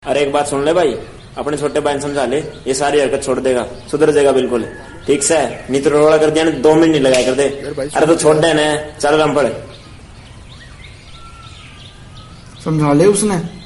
अरे एक बात सुन ले भाई, अपने छोटे भाई ने समझा ले, ये सारी हरकत छोड़ देगा, सुधर जाएगा बिल्कुल। ठीक से नहीं तो रोड़ा कर दिया ना, 2 मिनट नहीं लगाया कर दे। अरे तो छोड़ दे ना, चल राम पड़े। समझा ले उसने।